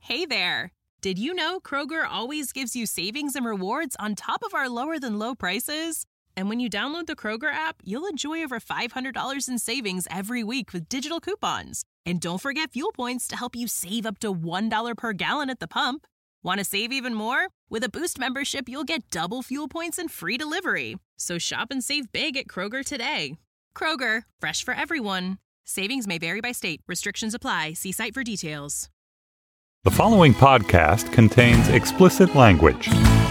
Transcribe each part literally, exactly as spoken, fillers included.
Hey there. Did you know Kroger always gives you savings and rewards on top of our lower-than-low prices? And when you download the Kroger app, you'll enjoy over five hundred dollars in savings every week with digital coupons. And don't forget fuel points to help you save up to one dollar per gallon at the pump. Want to save even more? With a Boost membership, you'll get double fuel points and free delivery. So shop and save big at Kroger today. Kroger, fresh for everyone. Savings may vary by state. Restrictions apply. See site for details. The following podcast contains explicit language.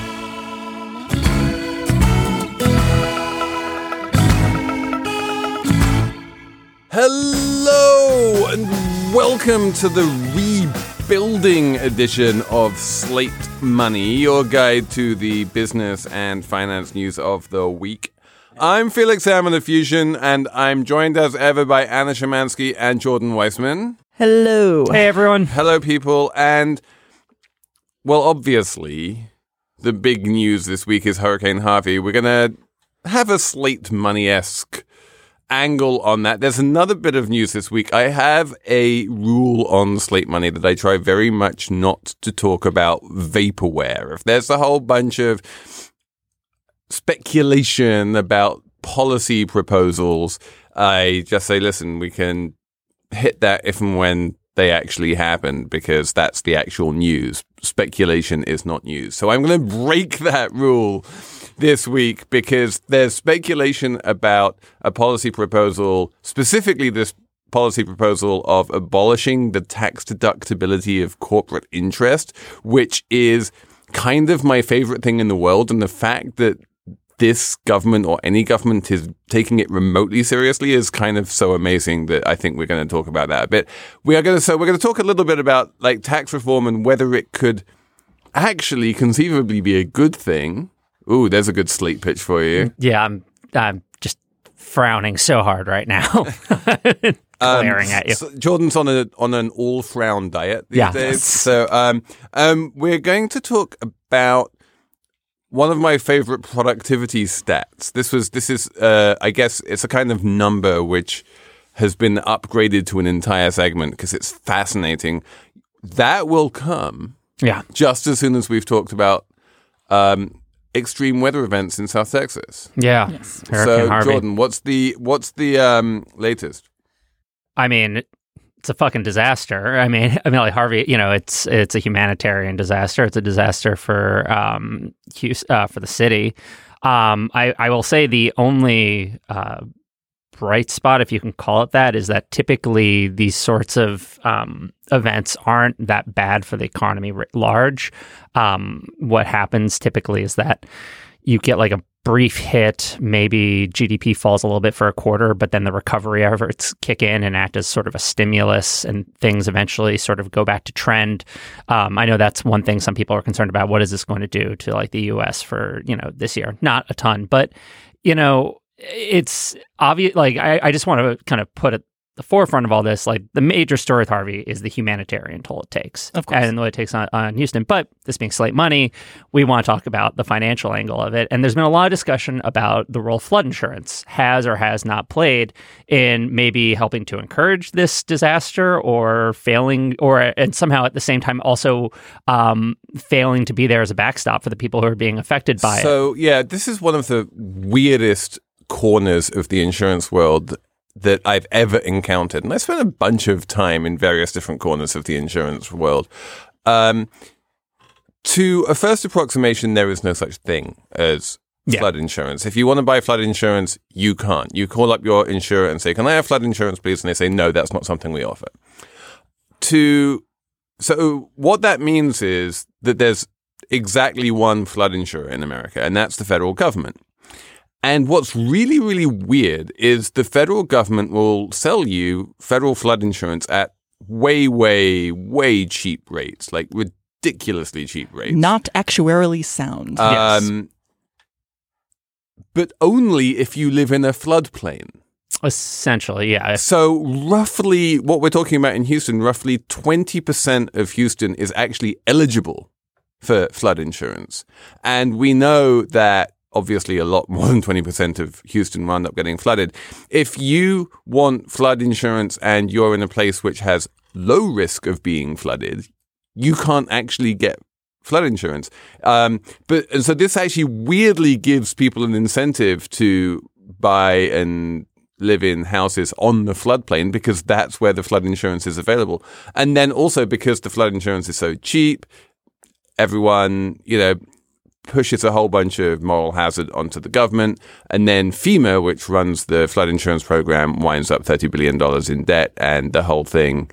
Hello and welcome to the rebuilding edition of Slate Money, your guide to the business and finance news of the week. I'm Felix Salmon of Fusion, and I'm joined as ever by Anna Szymanski and Jordan Weissman. Hello. Hey, everyone. Hello, people. And, well, obviously, the big news this week is Hurricane Harvey. We're going to have a Slate Money-esque angle on that. There's another bit of news this week. I have a rule on Slate Money that I try very much not to talk about vaporware. If there's a whole bunch of speculation about policy proposals, I just say, listen, we can hit that if and when they actually happen, because that's the actual news. Speculation is not news. So I'm going to break that rule this week because there's speculation about a policy proposal, specifically this policy proposal of abolishing the tax deductibility of corporate interest, which is kind of my favorite thing in the world. And the fact that this government or any government is taking it remotely seriously is kind of so amazing that I think we're going to talk about that a bit. We are going to so we're going to talk a little bit about like tax reform and whether it could actually conceivably be a good thing. Ooh, there's a good Slate pitch for you. Yeah, I'm I'm just frowning so hard right now. Glaring um, at you. So Jordan's on a on an all frown diet these yeah. days. So um um we're going to talk about one of my favorite productivity stats. This was, this is, uh, I guess it's a kind of number which has been upgraded to an entire segment because it's fascinating. That will come yeah. just as soon as we've talked about um, extreme weather events in South Texas. Yeah. Yes. So, Harvey. Jordan, what's the what's the um, latest? I mean, it's a fucking disaster. I mean, I mean, like Harvey, you know, it's it's a humanitarian disaster. It's a disaster for um uh, for the city. Um, I I will say the only uh, bright spot, if you can call it that, is that typically these sorts of um, events aren't that bad for the economy writ large. Um, what happens typically is that you get like a brief hit, maybe G D P falls a little bit for a quarter, but then the recovery efforts kick in and act as sort of a stimulus, and things eventually sort of go back to trend. Um, I know that's one thing some people are concerned about. What is this going to do to like the U S for, you know, this year? Not a ton, but, you know, it's obvious. Like, I, I just want to kind of put it the forefront of all this, like the major story with Harvey is the humanitarian toll it takes, of course, and what it takes on, on Houston. But this being Slate Money, we want to talk about the financial angle of it. And there's been a lot of discussion about the role flood insurance has or has not played in maybe helping to encourage this disaster, or failing, or and somehow at the same time also um, failing to be there as a backstop for the people who are being affected by so, it. So yeah, this is one of the weirdest corners of the insurance world that I've ever encountered. And I spent a bunch of time in various different corners of the insurance world. Um, to a first approximation, there is no such thing as yeah. flood insurance. If you want to buy flood insurance, you can't. You call up your insurer and say, can I have flood insurance, please? And they say, no, that's not something we offer. To So what that means is that there's exactly one flood insurer in America, and that's the federal government. And what's really, really weird is the federal government will sell you federal flood insurance at way, way, way cheap rates, like ridiculously cheap rates. Not actuarially sound. Um, yes. But only if you live in a floodplain. Essentially, yeah. So roughly, what we're talking about in Houston, roughly twenty percent of Houston is actually eligible for flood insurance. And we know that obviously a lot more than twenty percent of Houston wound up getting flooded. If you want flood insurance and you're in a place which has low risk of being flooded, you can't actually get flood insurance. Um, but and so this actually weirdly gives people an incentive to buy and live in houses on the floodplain because that's where the flood insurance is available. And then also because the flood insurance is so cheap, everyone, you know, pushes a whole bunch of moral hazard onto the government. And then FEMA, which runs the flood insurance program, winds up thirty billion dollars in debt. And the whole thing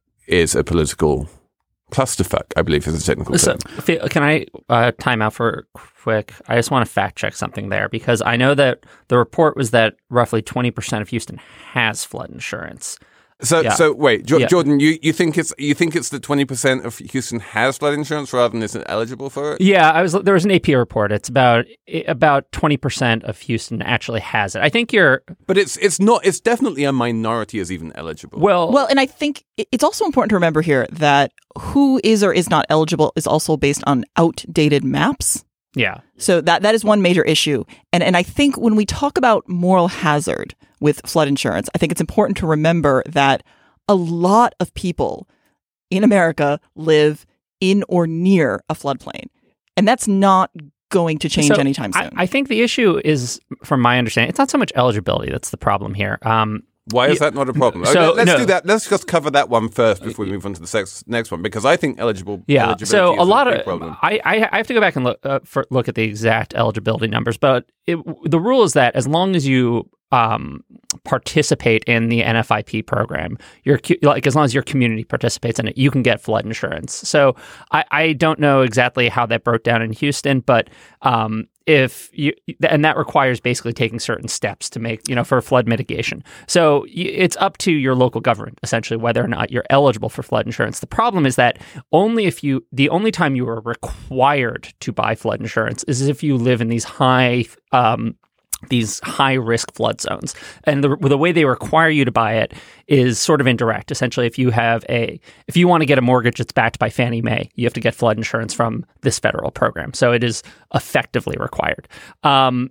is a political clusterfuck, I believe is the technical term. So, can I uh, time out for quick? I just want to fact check something there because I know that the report was that roughly twenty percent of Houston has flood insurance. So, yeah. so wait, jo- yeah. Jordan, you, you think it's you think it's that twenty percent of Houston has flood insurance rather than isn't eligible for it? Yeah, I was. There was an A P report. It's about about twenty percent of Houston actually has it. I think you're, but it's it's not. It's definitely a minority is even eligible. Well, well, and I think it's also important to remember here that who is or is not eligible is also based on outdated maps. Yeah. So that that is one major issue. And and I think when we talk about moral hazard with flood insurance, I think it's important to remember that a lot of people in America live in or near a floodplain. And that's not going to change so anytime soon. I, I think the issue is, from my understanding, it's not so much eligibility that's the problem here. Um, Why is that not a problem? So, okay, let's no. do that. Let's just cover that one first before we move on to the sex, next one, because I think eligible. Yeah. So is a lot big of problem. I, I I have to go back and look uh, for, look at the exact eligibility numbers, but it, the rule is that as long as you um, participate in the N F I P program, you're like as long as your community participates in it, you can get flood insurance. So I, I don't know exactly how that broke down in Houston, but um, if you and that requires basically taking certain steps to make, you know, for flood mitigation. So it's up to your local government essentially whether or not you're eligible for flood insurance. The problem is that only if you the only time you are required to buy flood insurance is if you live in these high um, these high risk flood zones. And the the way they require you to buy it is sort of indirect. Essentially, if you have a if you want to get a mortgage that's backed by Fannie Mae, you have to get flood insurance from this federal program. So it is effectively required. Um,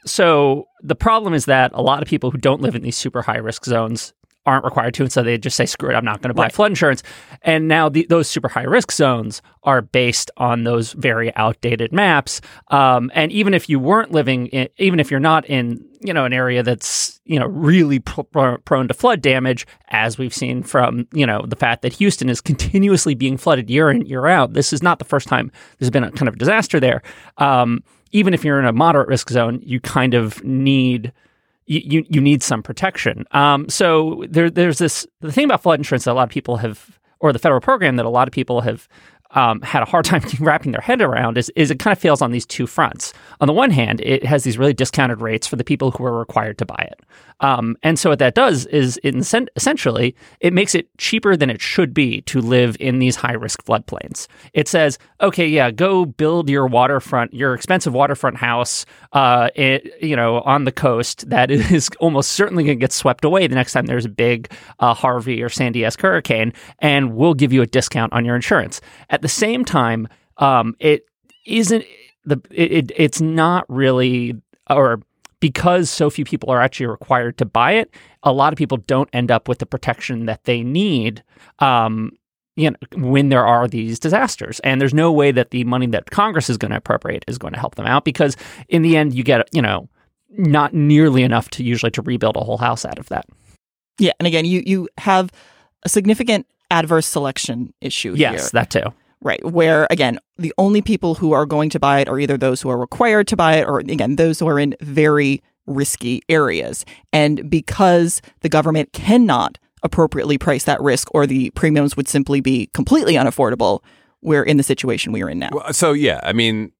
so the problem is that a lot of people who don't live in these super high risk zones aren't required to, and so they just say, screw it, I'm not going to buy right. flood insurance. And now the, those super high risk zones are based on those very outdated maps. Um, and even if you weren't living in, even if you're not in, you know, an area that's, you know, really pr- prone to flood damage, as we've seen from, you know, the fact that Houston is continuously being flooded year in, year out. This is not the first time there's been a kind of disaster there. Um, even if you're in a moderate risk zone, you kind of need... You, you need some protection. Um, so there, there's this the thing about flood insurance that a lot of people have, or the federal program that a lot of people have um, had a hard time wrapping their head around is, is it kind of fails on these two fronts. On the one hand, it has these really discounted rates for the people who are required to buy it. Um, and so what that does is it essentially, it makes it cheaper than it should be to live in these high-risk floodplains. It says, okay, yeah, go build your waterfront, your expensive waterfront house uh, it, you know, on the coast that is almost certainly going to get swept away the next time there's a big uh, Harvey or Sandy-esque hurricane, and we'll give you a discount on your insurance. At the same time, um, it isn't, the it, it it's not really, or because so few people are actually required to buy it, a lot of people don't end up with the protection that they need um, you know, when there are these disasters. And there's no way that the money that Congress is going to appropriate is going to help them out because in the end, you get, you know, not nearly enough to usually to rebuild a whole house out of that. Yeah. And again, you, you have a significant adverse selection issue yes, here. Yes, that too. Right. Where, again, the only people who are going to buy it are either those who are required to buy it or, again, those who are in very risky areas. And because the government cannot appropriately price that risk or the premiums would simply be completely unaffordable, we're in the situation we are in now. Well, so, yeah, I mean,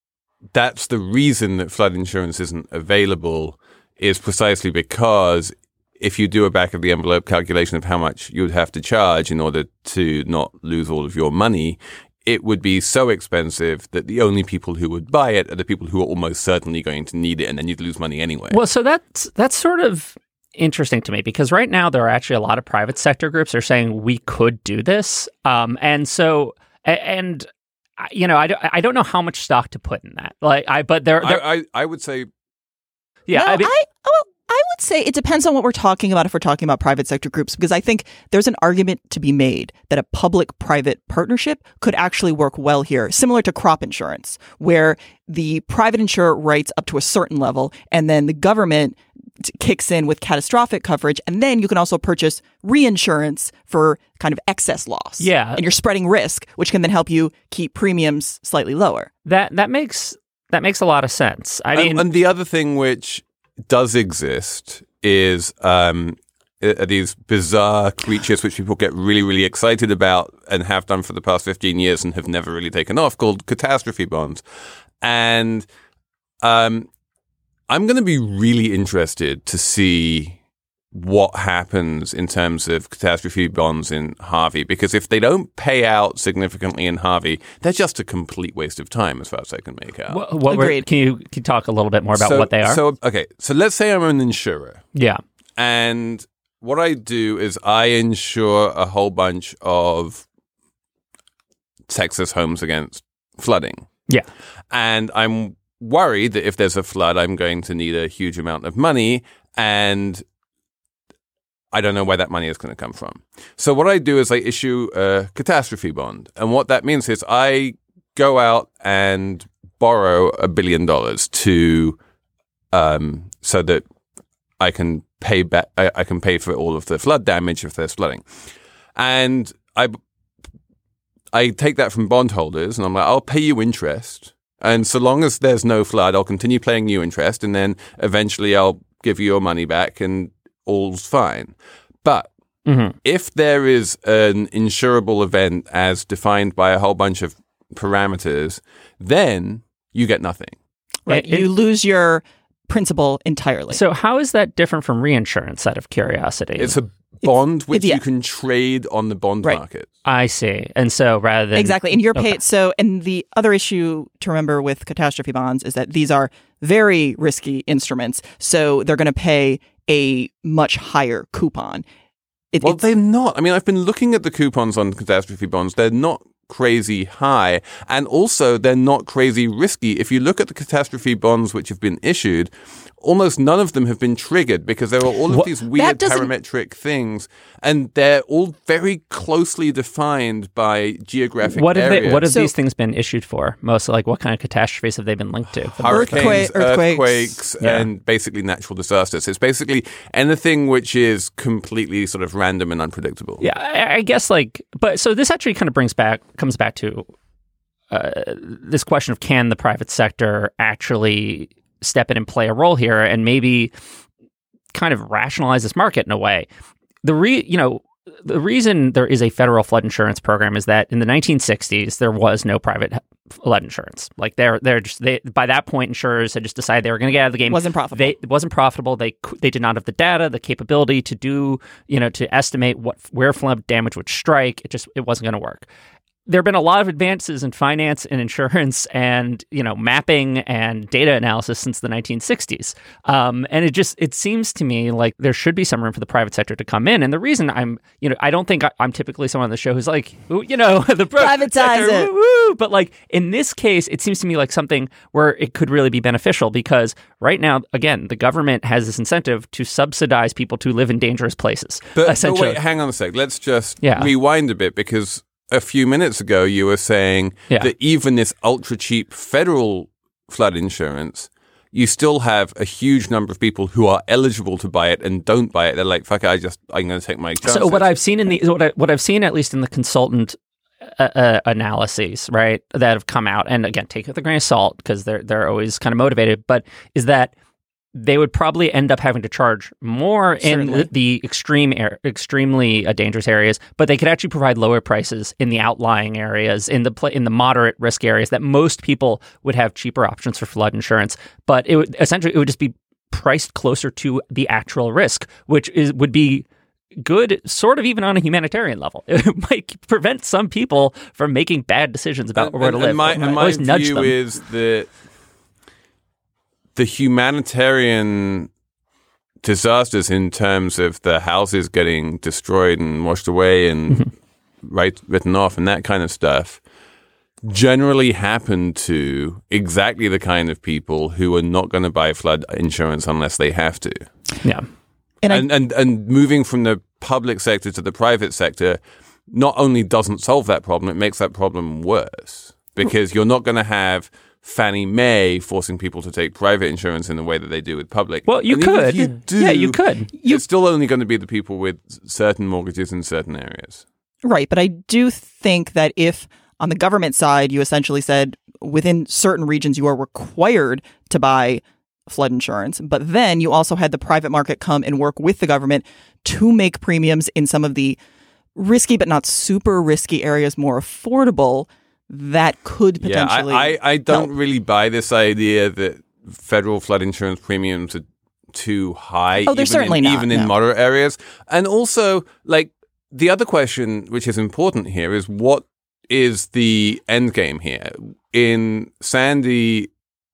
that's the reason that flood insurance isn't available is precisely because if you do a back of the envelope calculation of how much you would have to charge in order to not lose all of your money, it would be so expensive that the only people who would buy it are the people who are almost certainly going to need it, and then you'd lose money anyway. Well, so that's that's sort of interesting to me because right now there are actually a lot of private sector groups that are saying we could do this. Um, and so, and, you know, I don't, I don't know how much stock to put in that. Like, I, but there, there I, I, I would say, yeah, no, I mean, I, oh, I would say it depends on what we're talking about if we're talking about private sector groups, because I think there's an argument to be made that a public-private partnership could actually work well here, similar to crop insurance, where the private insurer writes up to a certain level and then the government t- kicks in with catastrophic coverage. And then you can also purchase reinsurance for kind of excess loss. Yeah. And you're spreading risk, which can then help you keep premiums slightly lower. That that makes that makes a lot of sense. I mean, and, and the other thing which does exist is um, are these bizarre creatures which people get really, really excited about and have done for the past fifteen years and have never really taken off, called catastrophe bonds. And um, I'm going to be really interested to see what happens in terms of catastrophe bonds in Harvey, because if they don't pay out significantly in Harvey, they're just a complete waste of time as far as I can make out. what, what were, can you can you talk a little bit more about so, what they are? So, okay, so let's say I'm an insurer. Yeah. And what I do is I insure a whole bunch of Texas homes against flooding. Yeah. And I'm worried that if there's a flood, I'm going to need a huge amount of money, and I don't know where that money is going to come from. So what I do is I issue a catastrophe bond. And what that means is I go out and borrow a billion dollars to um, so that I can pay back. I, I can pay for all of the flood damage if there's flooding, and I I take that from bondholders, and I'm like, I'll pay you interest, and so long as there's no flood, I'll continue paying you interest, and then eventually I'll give you your money back, and all's fine. But mm-hmm. if there is an insurable event as defined by a whole bunch of parameters, then you get nothing. Right, It- you lose your principal entirely. So how is that different from reinsurance, out of curiosity? It's a bond which it's- yeah. you can trade on the bond Right. market. I see. And so rather than... Exactly. And you're paid. Okay. So, and the other issue to remember with catastrophe bonds is that these are very risky instruments. So they're going to pay a much higher coupon. It, Well, it's- they're not. I mean, I've been looking at the coupons on catastrophe bonds. They're not crazy high, and also they're not crazy risky. If you look at the catastrophe bonds which have been issued, almost none of them have been triggered because there are all of What? these weird doesn't- parametric things, and they're all very closely defined by geographic What have, areas. they, what have So- these things been issued for? Most like what kind of catastrophes have they been linked to? Hurricanes, Earthquake- earthquakes. earthquakes, Yeah. and basically natural disasters. It's basically anything which is completely sort of random and unpredictable. Yeah, I, I guess like, but so this actually kind of brings back, comes back to uh, this question of can the private sector actually step in and play a role here and maybe kind of rationalize this market in a way. The re, you know, the reason there is a federal flood insurance program is that in the nineteen sixties there was no private flood insurance. Like they're they're just they by that point insurers had just decided they were going to get out of the game. Wasn't profitable. They it wasn't profitable. They cou- they did not have the data, the capability to do you know to estimate what where flood damage would strike. It just it wasn't going to work. There have been a lot of advances in finance and insurance and, you know, mapping and data analysis since the nineteen sixties. Um, and it just, it seems to me like there should be some room for the private sector to come in. And the reason I'm, you know, I don't think I, I'm typically someone on the show who's like, ooh, you know, the private Privatize sector, it. woo, woo. But like in this case, it seems to me like something where it could really be beneficial because right now, again, the government has this incentive to subsidize people to live in dangerous places. But, but essentially. wait, hang on a sec. Let's just Yeah. rewind a bit, because a few minutes ago you were saying Yeah. that even this ultra cheap federal flood insurance, you still have a huge number of people who are eligible to buy it and don't buy it. They're like, "Fuck it, I just I'm going to take my chances." So what I've seen in the what, I, what I've seen at least in the consultant uh, uh, analyses, right, that have come out, and again, take it with a grain of salt because they're they're always kind of motivated, but is that they would probably end up having to charge more in Certainly. the, the extreme, air, extremely uh, dangerous areas, but they could actually provide lower prices in the outlying areas, in the pla- in the moderate risk areas that most people would have cheaper options for flood insurance. But it would essentially it would just be priced closer to the actual risk, which is would be good, sort of even on a humanitarian level. It might prevent some people from making bad decisions about And- where to and- live. And my, Or and my always nudge view them. is that the humanitarian disasters in terms of the houses getting destroyed and washed away and Mm-hmm. right, written off and that kind of stuff generally happen to exactly the kind of people who are not going to buy flood insurance unless they have to. Yeah. And, and, and and moving from the public sector to the private sector not only doesn't solve that problem, it makes that problem worse because you're not going to have Fannie Mae forcing people to take private insurance in the way that they do with public. Well, you and even could. if you do, yeah, you could. It's still only going to be the people with certain mortgages in certain areas. Right. But I do think that if on the government side, you essentially said within certain regions, you are required to buy flood insurance. But then you also had the private market come and work with the government to make premiums in some of the risky but not super risky areas more affordable. That could potentially Yeah, I, I, I don't help. really buy this idea that federal flood insurance premiums are too high. Oh, they're even certainly in, not, Even in no. moderate areas. And also, like, the other question, which is important here, is what is the end game here? In Sandy,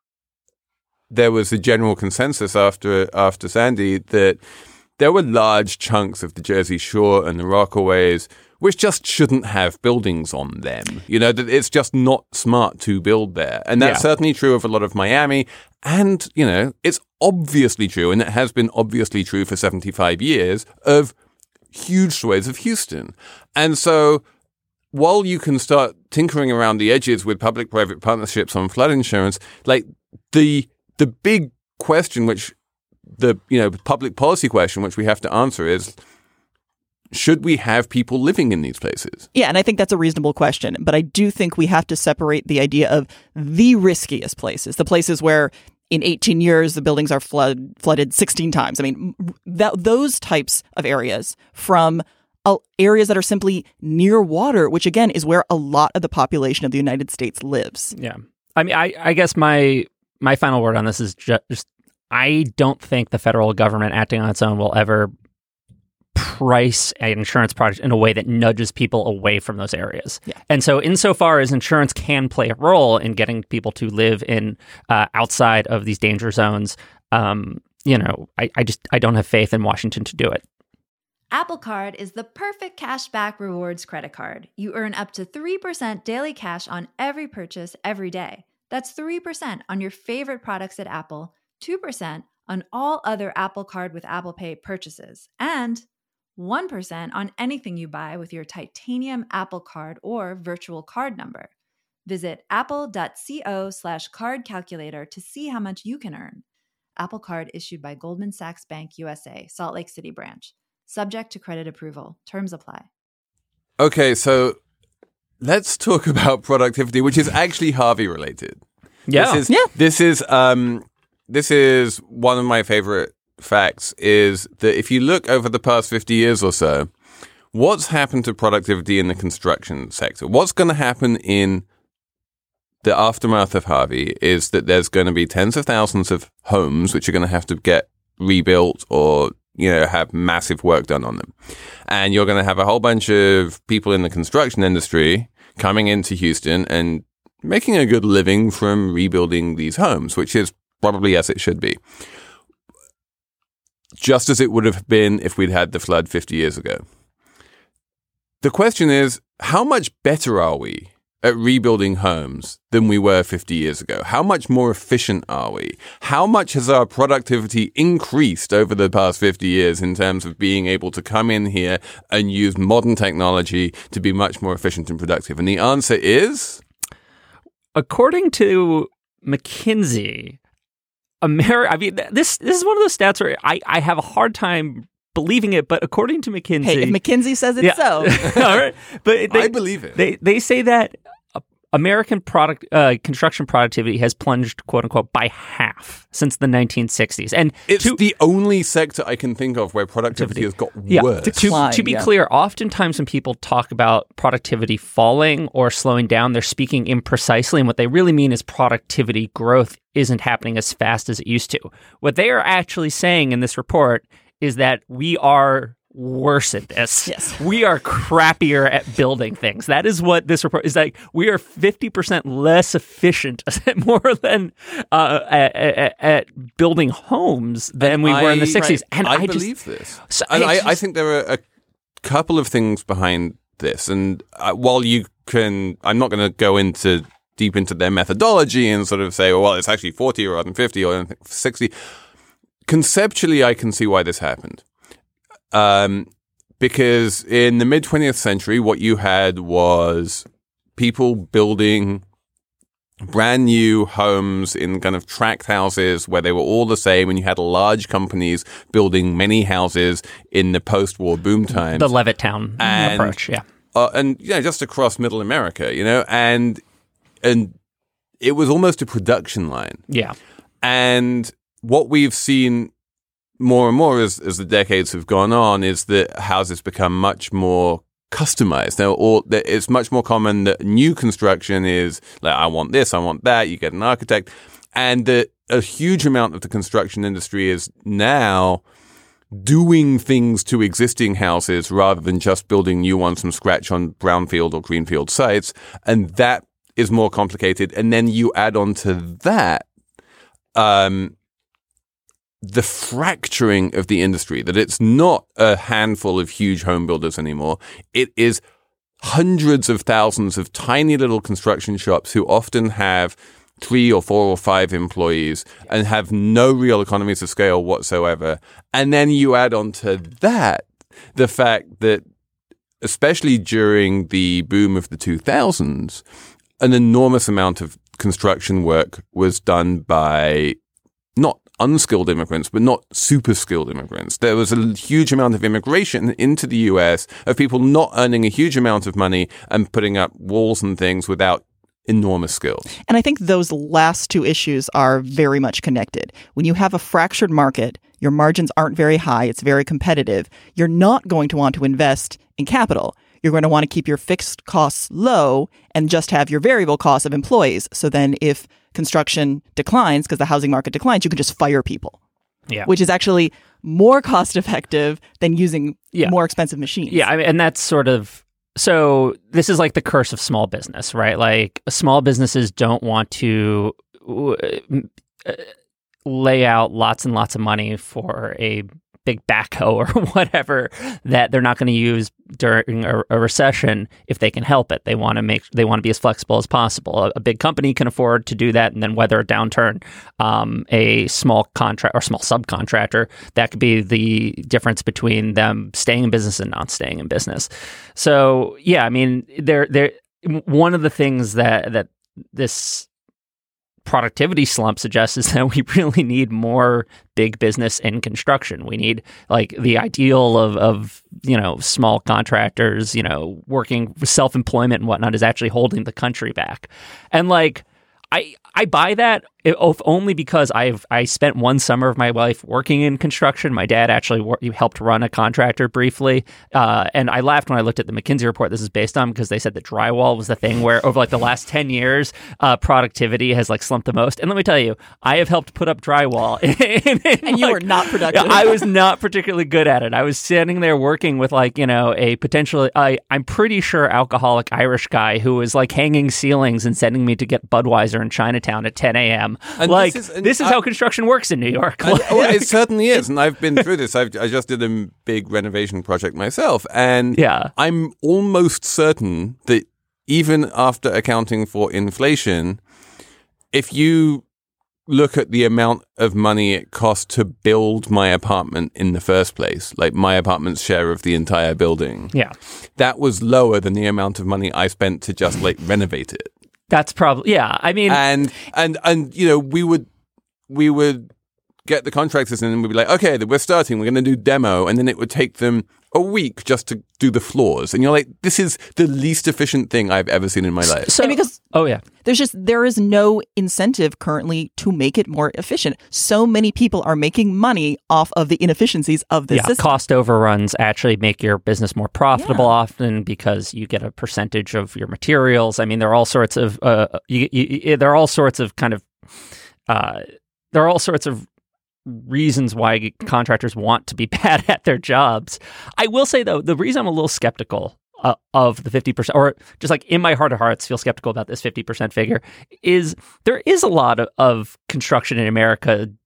there was a general consensus after after Sandy that there were large chunks of the Jersey Shore and the Rockaways which just shouldn't have buildings on them. You know, that it's just not smart to build there. And that's Yeah. certainly true of a lot of Miami. And, you know, it's obviously true, and it has been obviously true for seventy-five years, of huge swathes of Houston. And so while you can start tinkering around the edges with public-private partnerships on flood insurance, like the the big question, which the, you know, public policy question, which we have to answer is, should we have people living in these places? Yeah, and I think that's a reasonable question. But I do think we have to separate the idea of the riskiest places, the places where in eighteen years the buildings are flood, flooded sixteen times. I mean, that, those types of areas from uh, areas that are simply near water, which again is where a lot of the population of the United States lives. Yeah. I mean, I, I guess my my final word on this is just, just I don't think the federal government acting on its own will ever price an insurance product in a way that nudges people away from those areas. Yeah. And so insofar as insurance can play a role in getting people to live in uh, outside of these danger zones, um, you know, I, I just I don't have faith in Washington to do it. Apple Card is the perfect cashback rewards credit card. You earn up to three percent daily cash on every purchase every day. That's three percent on your favorite products at Apple, two percent on all other Apple Card with Apple Pay purchases, and one percent on anything you buy with your titanium Apple Card or virtual card number. Visit apple.co slash card calculator to see how much you can earn. Apple Card issued by Goldman Sachs Bank U S A, Salt Lake City branch. Subject to credit approval. Terms apply. Okay, so let's talk about productivity, which is actually Harvey related. Yeah. This is, Yeah. This is, um, this is one of my favorite facts, is that if you look over the past fifty years or so, what's happened to productivity in the construction sector? What's going to happen in the aftermath of Harvey is that there's going to be tens of thousands of homes which are going to have to get rebuilt or, you know, have massive work done on them. And you're going to have a whole bunch of people in the construction industry coming into Houston and making a good living from rebuilding these homes, which is probably as it should be. Just as it would have been if we'd had the flood fifty years ago. The question is, how much better are we at rebuilding homes than we were fifty years ago? How much more efficient are we? How much has our productivity increased over the past fifty years in terms of being able to come in here and use modern technology to be much more efficient and productive? And the answer is? According to McKinsey, America, I mean, this this is one of those stats where I, I have a hard time believing it, but according to McKinsey... Hey, if McKinsey says it's yeah. so. All right. But they, I believe it. They, they say that American product uh, construction productivity has plunged, quote unquote, by half since the nineteen sixties. And It's to, the only sector I can think of where productivity has got yeah, worse. To, Decline, to be yeah. clear, oftentimes when people talk about productivity falling or slowing down, they're speaking imprecisely. And what they really mean is productivity growth isn't happening as fast as it used to. What they are actually saying in this report is that we are worse at this. Yes. We are crappier at building things. That is what this report is like. We are fifty percent less efficient, more than uh, at, at, at building homes than And we were in the I- sixties. right. And I, I, believe just, this. So and I I, just- I think there are a couple of things behind this. And uh, while you can, I'm not going to go into deep into their methodology and sort of say, well, it's actually forty rather than fifty or sixty. conceptually, I can see why this happened. Um, because in the mid-twentieth century, what you had was people building brand new homes in kind of tract houses where they were all the same, and you had large companies building many houses in the post-war boom times. The Levittown and, approach, yeah. Uh, and, you know, just across middle America, you know, and and it was almost a production line. Yeah. And what we've seen more and more as, as the decades have gone on is that houses become much more customized. Now, all, it's much more common that new construction is like, I want this, I want that. You get an architect. And that a huge amount of the construction industry is now doing things to existing houses rather than just building new ones from scratch on brownfield or greenfield sites. And that is more complicated. And then you add on to that um, the fracturing of the industry, that it's not a handful of huge home builders anymore. It is hundreds of thousands of tiny little construction shops who often have three or four or five employees and have no real economies of scale whatsoever. And then you add on to that the fact that, especially during the boom of the two thousands, an enormous amount of construction work was done by not unskilled immigrants, but not super skilled immigrants. There was a huge amount of immigration into the U S of people not earning a huge amount of money and putting up walls and things without enormous skills. And I think those last two issues are very much connected. When you have a fractured market, your margins aren't very high, it's very competitive, you're not going to want to invest in capital. You're going to want to keep your fixed costs low and just have your variable costs of employees. So then if construction declines, because the housing market declines, you can just fire people. Yeah. Which is actually more cost effective than using yeah. more expensive machines. Yeah, I mean, and that's sort of, so this is like the curse of small business, right? Like small businesses don't want to uh, lay out lots and lots of money for a big backhoe or whatever that they're not going to use during a, a recession if they can help it. They want to make they want to be as flexible as possible. A, a big company can afford to do that and then weather a downturn. Um, a small contract or small subcontractor, that could be the difference between them staying in business and not staying in business. So yeah, I mean, there there one of the things that that this productivity slump suggests is that we really need more big business in construction. We need like the ideal of, of, you know, small contractors, you know, working self-employment and whatnot is actually holding the country back. And like, I, I buy that if only because I've I spent one summer of my life working in construction. My dad actually wor- helped run a contractor briefly, uh, and I laughed when I looked at the McKinsey report this is based on, because they said that drywall was the thing where over like the last ten years, uh, productivity has like slumped the most. And let me tell you, I have helped put up drywall, and, and, and you like, were not productive. I was not particularly good at it. I was sitting there working with like you know a potentially I I'm pretty sure alcoholic Irish guy who was like hanging ceilings and sending me to get Budweiser in Chinatown at ten a.m. And like this is, this is I, how construction works in New York. And, well, it certainly is, and I've been through this. I've, I just did a big renovation project myself, and yeah. I'm almost certain that even after accounting for inflation, if you look at the amount of money it cost to build my apartment in the first place, like my apartment's share of the entire building, yeah, that was lower than the amount of money I spent to just like renovate it. That's probably, yeah, I mean... And, and, and you know, we would, we would get the contractors in and we'd be like, okay, we're starting, we're going to do demo. And then it would take them a week just to do the floors. And you're like, this is the least efficient thing I've ever seen in my life. So, and because oh yeah, there's just, there is no incentive currently to make it more efficient. So many people are making money off of the inefficiencies of this yeah, system. Cost overruns actually make your business more profitable Yeah. often because you get a percentage of your materials. I mean, there are all sorts of, uh, you, you, there are all sorts of kind of, uh, there are all sorts of reasons why contractors want to be bad at their jobs. I will say, though, the reason I'm a little skeptical uh, of the fifty percent, or just like in my heart of hearts feel skeptical about this fifty percent figure, is there is a lot of, of construction in America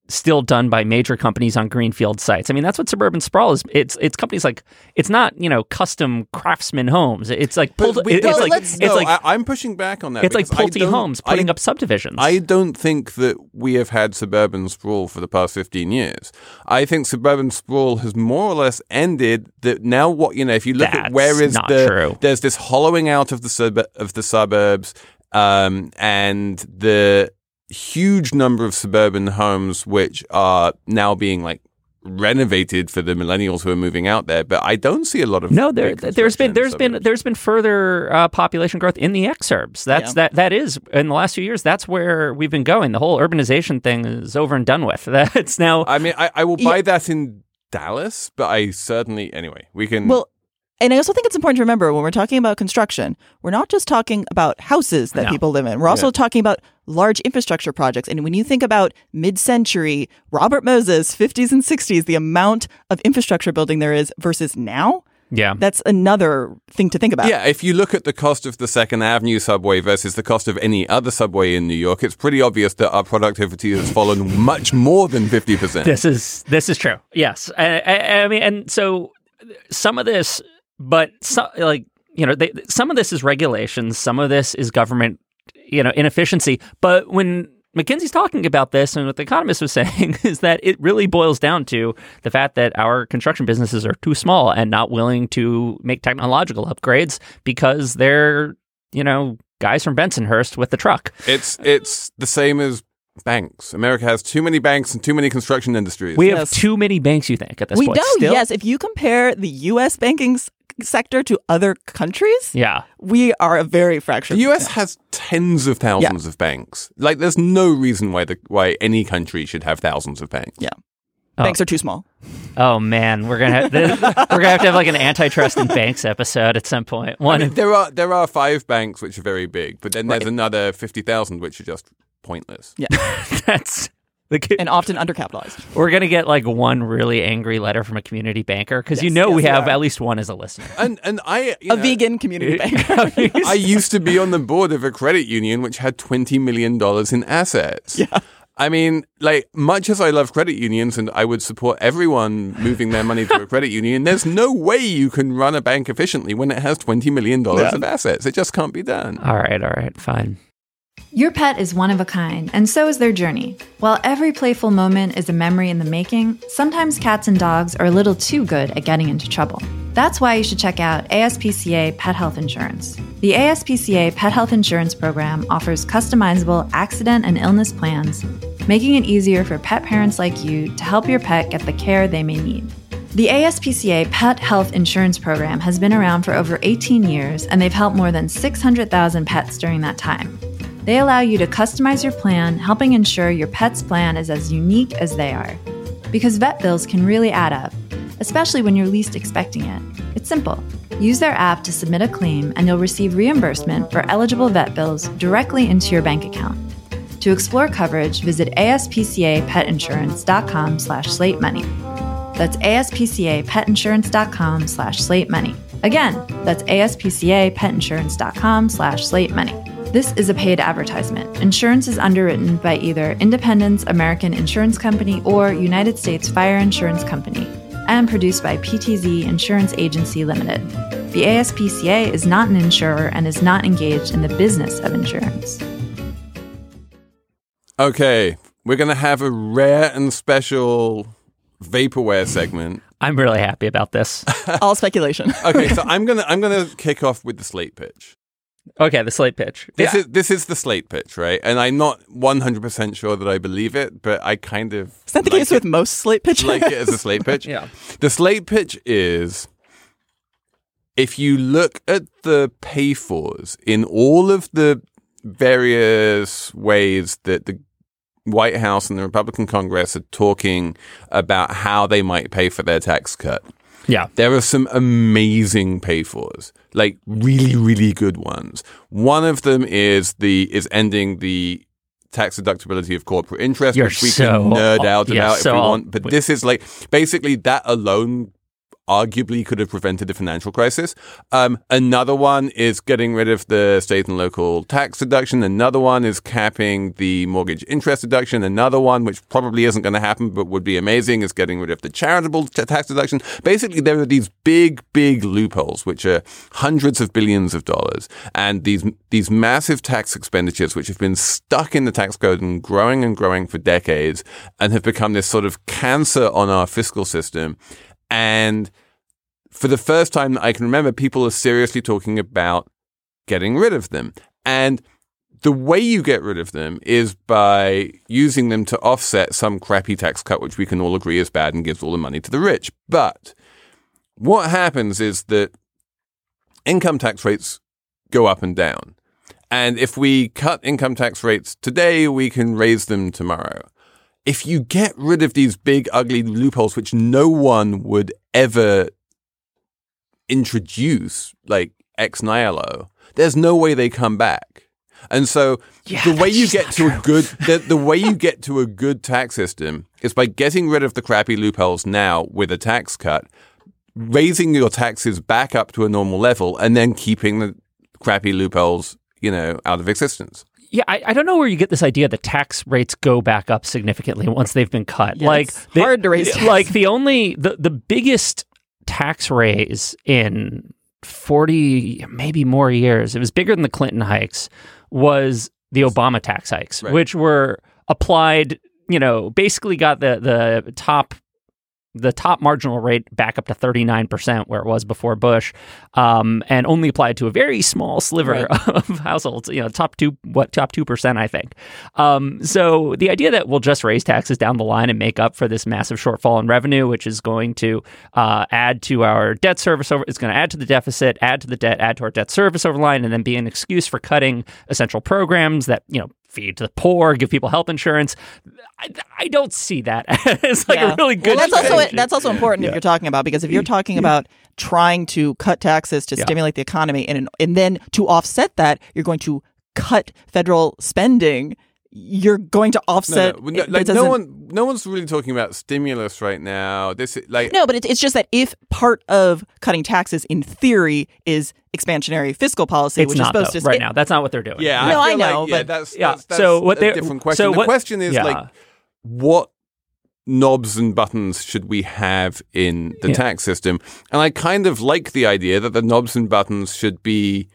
still done by major companies on greenfield sites. I mean, that's what suburban sprawl is. It's it's companies like, it's not, you know, custom craftsman homes. It's like pulled, we, it, no, it's like let's, it's no, like I, I'm pushing back on that. it's like because I Pulte don't- Homes putting I, up subdivisions. I don't think that we have had suburban sprawl for the past fifteen years. I think suburban sprawl has more or less ended. That now, what you know, if you look That's at where is not the true. there's this hollowing out of the sub- of the suburbs, um, and the huge number of suburban homes which are now being like renovated for the millennials who are moving out there. But I don't see a lot of No, there, big there's been construction there's in been suburbs. there's been further uh, population growth in the exurbs. That's Yeah. that that is in the last few years. That's where we've been going. The whole urbanization thing is over and done with. That's now. I mean, I, I will buy Yeah. that in Dallas, but I certainly anyway. We can. Well, and I also think it's important to remember when we're talking about construction, we're not just talking about houses that No. people live in. We're also Yeah. talking about large infrastructure projects. And when you think about mid-century, Robert Moses, fifties and sixties, the amount of infrastructure building there is versus now, yeah. that's another thing to think about. Yeah, if you look at the cost of the Second Avenue subway versus the cost of any other subway in New York, it's pretty obvious that our productivity has fallen much more than fifty percent. This is this is true. Yes, I, I, I mean, and so some of this, but so, like you know, they, some of this is regulations, some of this is government, you know, inefficiency. But when McKinsey's talking about this, and what the Economist was saying is that it really boils down to the fact that our construction businesses are too small and not willing to make technological upgrades because they're, you know, guys from Bensonhurst with the truck. It's it's the same as banks. America has too many banks and too many construction industries. We have Yes. too many banks, you think, at this We point? do, Still? yes. If you compare the U S banking s- sector to other countries, Yeah. we are a very fractured. the U S has tens of thousands of banks. Like, there's no reason why the why any country should have thousands of banks. Yeah. Banks are too small. Oh man, we're gonna have, we're gonna have to have like an antitrust in banks episode at some point. One, I mean, there are there are five banks which are very big, but then there's Right. another fifty thousand which are just pointless. Yeah. that's the ki- And often undercapitalized. we're gonna get like one really angry letter from a community banker because you Yes, know yes, we we have are. at least one as a listener. And and I you A know, vegan community banker. I used to be on the board of a credit union which had twenty million dollars in assets. Yeah. I mean, like, much as I love credit unions and I would support everyone moving their money to a credit union, there's no way you can run a bank efficiently when it has twenty million dollars Yeah. of assets. It just can't be done. All right, all right, fine. Your pet is one of a kind, and so is their journey. While every playful moment is a memory in the making, sometimes cats and dogs are a little too good at getting into trouble. That's why you should check out A S P C A Pet Health Insurance. The A S P C A Pet Health Insurance Program offers customizable accident and illness plans, making it easier for pet parents like you to help your pet get the care they may need. The A S P C A Pet Health Insurance Program has been around for over eighteen years, and they've helped more than six hundred thousand pets during that time. They allow you to customize your plan, helping ensure your pet's plan is as unique as they are. Because vet bills can really add up, especially when you're least expecting it. It's simple. Use their app to submit a claim, and you'll receive reimbursement for eligible vet bills directly into your bank account. To explore coverage, visit aspcapetinsurance.com slash slate money. That's aspcapetinsurance.com slash slate money. Again, that's aspcapetinsurance.com slash slate money. This is a paid advertisement. Insurance is underwritten by either Independence American Insurance Company or United States Fire Insurance Company and produced by P T Z Insurance Agency Limited. The A S P C A is not an insurer and is not engaged in the business of insurance. Okay, we're going to have a rare and special vaporware segment. I'm really happy about this. All speculation. Okay, so I'm going to I'm going to kick off with the slate pitch. Okay, the slate pitch. This Yeah. is this is the slate pitch, right? And I'm not one hundred percent sure that I believe it, but I kind of Is that the like case it, with most slate pitches? like it as a slate pitch. Yeah. The slate pitch is if you look at the pay-fors in all of the various ways that the White House and the Republican Congress are talking about how they might pay for their tax cut. Yeah. There are some amazing pay-fors, like really, really good ones. One of them is the is ending the tax deductibility of corporate interest, You're which we so- can nerd out yeah, about so if we I'll- want. But this is like basically that alone. arguably could have prevented the financial crisis. Um, another one is getting rid of the state and local tax deduction. Another one is capping the mortgage interest deduction. Another one, which probably isn't going to happen but would be amazing, is getting rid of the charitable t- tax deduction. Basically, there are these big, big loopholes, which are hundreds of billions of dollars, and these these massive tax expenditures, which have been stuck in the tax code and growing and growing for decades, and have become this sort of cancer on our fiscal system. And for the first time that I can remember, people are seriously talking about getting rid of them. And the way you get rid of them is by using them to offset some crappy tax cut, which we can all agree is bad and gives all the money to the rich. But what happens is that income tax rates go up and down. And if we cut income tax rates today, we can raise them tomorrow. If you get rid of these big, ugly loopholes, which no one would ever introduce, like ex nihilo, there's no way they come back. And so yeah, the way you get to true. a good, the, the way you get to a good tax system is by getting rid of the crappy loopholes now with a tax cut, raising your taxes back up to a normal level, and then keeping the crappy loopholes, you know, out of existence. Yeah, I, I don't know where you get this idea that tax rates go back up significantly once they've been cut. Yeah, like it's hard to raise taxes. Like the only the, the biggest tax raise in forty, maybe more years, it was bigger than the Clinton hikes, was the Obama tax hikes, right, which were applied, you know, basically got the the top the top marginal rate back up to thirty-nine percent where it was before Bush, um, and only applied to a very small sliver right. of households, you know, top two, what, top two percent, I think. Um, so the idea that we'll just raise taxes down the line and make up for this massive shortfall in revenue, which is going to uh, add to our debt service over, it's going to add to the deficit, add to the debt, add to our debt service over line, and then be an excuse for cutting essential programs that, you know, feed to the poor, give people health insurance. I, I don't see that as like yeah. a really good. Well, that's also that's also important yeah. if you're talking about, because if you're talking about trying to cut taxes to yeah. stimulate the economy, and and then to offset that, you're going to cut federal spending. You're going to offset. No, no, no, like no one, no one's really talking about stimulus right now. This is like no, but it, it's just that if part of cutting taxes, in theory, is expansionary fiscal policy, it's which not, is supposed though, to right now. That's not what they're doing. Yeah, no, I, I know, like, but yeah, that's, yeah. that's, that's so what a different question. So the what, question is yeah. like, what knobs and buttons should we have in the yeah. tax system? And I kind of like the idea that the knobs and buttons should be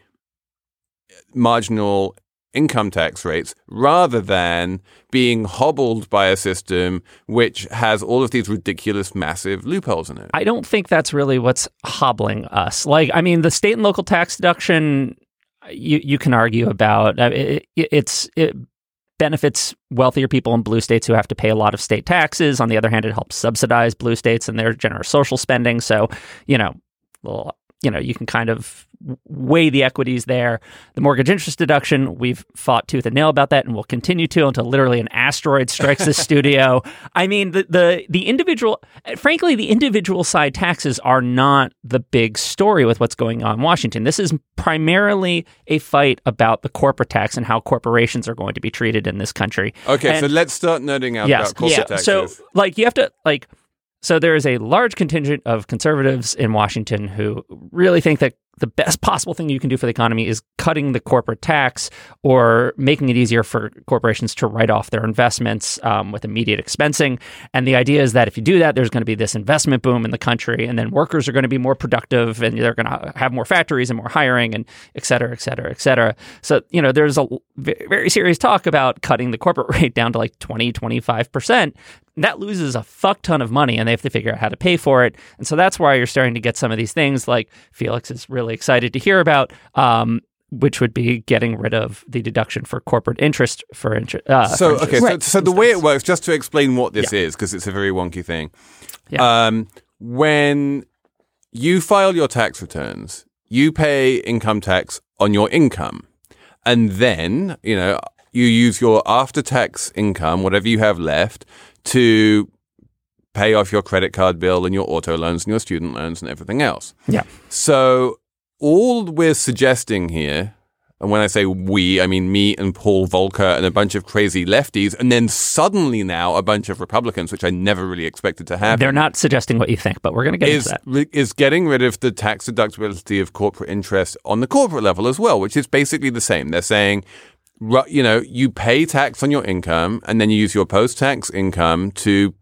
marginal income tax rates rather than being hobbled by a system which has all of these ridiculous, massive loopholes in it. I don't think that's really what's hobbling us. Like, I mean, the state and local tax deduction, you you can argue about. It, it, it's it benefits wealthier people in blue states who have to pay a lot of state taxes. On the other hand, it helps subsidize blue states and their generous social spending. So, you know, well, you know, you can kind of weigh the equities there. The mortgage interest deduction, we've fought tooth and nail about that, and we'll continue to until literally an asteroid strikes the studio. I mean, the, the the individual, frankly, the individual side taxes are not the big story with what's going on in Washington. This is primarily a fight about the corporate tax and how corporations are going to be treated in this country. Okay, and, so let's start nerding out yes, about corporate yeah, taxes. So, like, you have to, like, So there is a large contingent of conservatives in Washington who really think that the best possible thing you can do for the economy is cutting the corporate tax or making it easier for corporations to write off their investments um, with immediate expensing. And the idea is that if you do that, there's going to be this investment boom in the country, and then workers are going to be more productive, and they're going to have more factories and more hiring, and et cetera, et cetera, et cetera. So, you know, there's a very serious talk about cutting the corporate rate down to like twenty, twenty-five percent. That loses a fuck ton of money, and they have to figure out how to pay for it. And so that's why you're starting to get some of these things like Felix is really excited to hear about, um, which would be getting rid of the deduction for corporate interest for interest. Uh, so, for okay, right. so, so the way it works, just to explain what this yeah. is, because it's a very wonky thing. Yeah. Um, when you file your tax returns, you pay income tax on your income. And then, you know, you use your after-tax income, whatever you have left, to pay off your credit card bill and your auto loans and your student loans and everything else. Yeah. So all we're suggesting here, and when I say we, I mean me and Paul Volcker and a bunch of crazy lefties, and then suddenly now a bunch of Republicans, which I never really expected to happen. They're not suggesting what you think, but we're going to get is, into that. Is getting rid of the tax deductibility of corporate interest on the corporate level as well, which is basically the same. They're saying, you know, you pay tax on your income and then you use your post-tax income to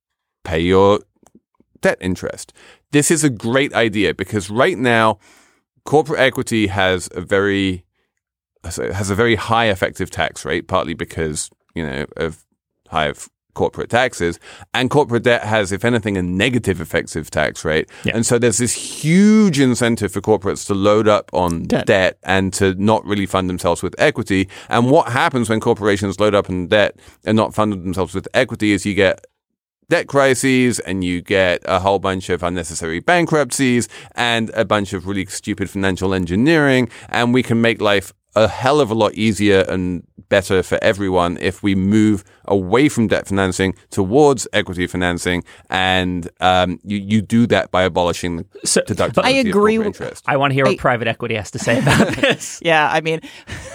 pay your debt interest. This is a great idea because right now, corporate equity has a very has a very high effective tax rate, partly because, you know, of high corporate taxes, and corporate debt has, if anything, a negative effective tax rate. Yeah. And so there's this huge incentive for corporates to load up on debt. debt and to not really fund themselves with equity. And what happens when corporations load up on debt and not fund themselves with equity is you get debt crises and you get a whole bunch of unnecessary bankruptcies and a bunch of really stupid financial engineering, and we can make life a hell of a lot easier and better for everyone if we move away from debt financing towards equity financing, and um, you, you do that by abolishing the so, deductibility I agree of corporate with, interest. I want to hear I, what private equity has to say about this. Yeah, I mean,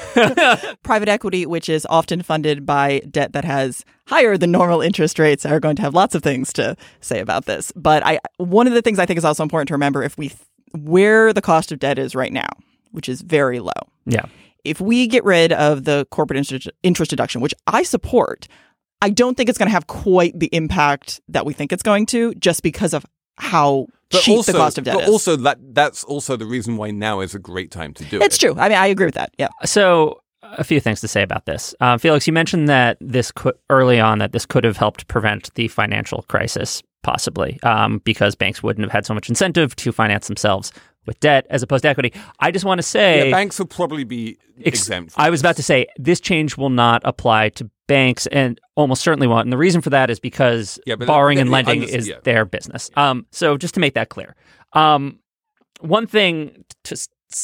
private equity, which is often funded by debt that has higher than normal interest rates, are going to have lots of things to say about this. But I, one of the things I think is also important to remember, if we where the cost of debt is right now, which is very low. Yeah. If we get rid of the corporate interest, interest deduction, which I support, I don't think it's going to have quite the impact that we think it's going to, just because of how but cheap also, the cost of debt but is. But also, that that's also the reason why now is a great time to do it's it. It's true. I mean, I agree with that. Yeah. So a few things to say about this. Uh, Felix, you mentioned that this could, early on that this could have helped prevent the financial crisis, possibly, um, because banks wouldn't have had so much incentive to finance themselves with debt as opposed to equity. I just want to say... Yeah, banks will probably be ex- exempt. I was about to say, this change will not apply to banks, and almost certainly won't. And the reason for that is because yeah, borrowing and lending just, is yeah. their business. Um, so just to make that clear. Um, one thing to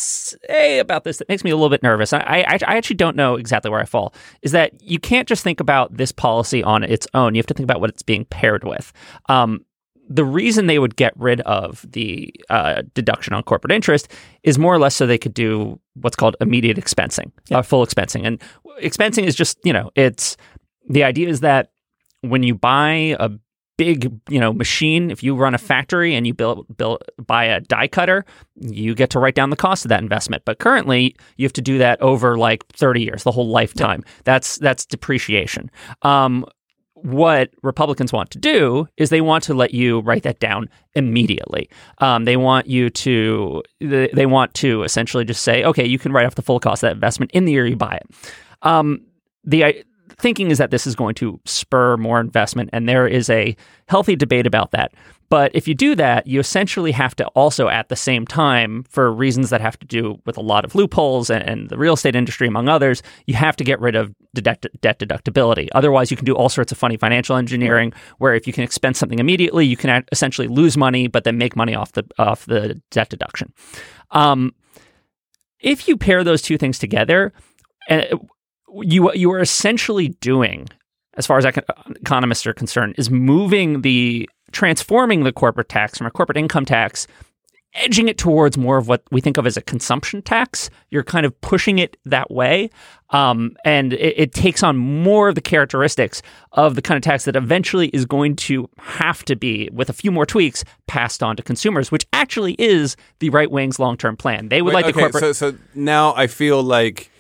say about this that makes me a little bit nervous, I, I, I actually don't know exactly where I fall, is that you can't just think about this policy on its own. You have to think about what it's being paired with. Um, The reason they would get rid of the uh, deduction on corporate interest is more or less so they could do what's called immediate expensing, yeah. uh, full expensing. And expensing is just, you know, it's the idea is that when you buy a big, you know, machine, if you run a factory and you build, build buy a die cutter, you get to write down the cost of that investment. But currently, you have to do that over like thirty years, the whole lifetime. Yeah. That's that's depreciation. Um, What Republicans want to do is they want to let you write that down immediately. Um, they want you to they, they want to essentially just say, okay, you can write off the full cost of that investment in the year you buy it. Um, the uh, thinking is that this is going to spur more investment, and there is a healthy debate about that. But if you do that, you essentially have to also at the same time, for reasons that have to do with a lot of loopholes and, and the real estate industry, among others, you have to get rid of deduct- debt deductibility. Otherwise, you can do all sorts of funny financial engineering where if you can expense something immediately, you can essentially lose money, but then make money off the off the debt deduction. Um, if you pair those two things together, uh, you you are essentially doing, as far as economists are concerned, is moving the transforming the corporate tax from a corporate income tax, edging it towards more of what we think of as a consumption tax. You're kind of pushing it that way. Um, and it, it takes on more of the characteristics of the kind of tax that eventually is going to have to be, with a few more tweaks, passed on to consumers, which actually is the right wing's long-term plan. They would Wait, like okay, the corporate... So, so now I feel like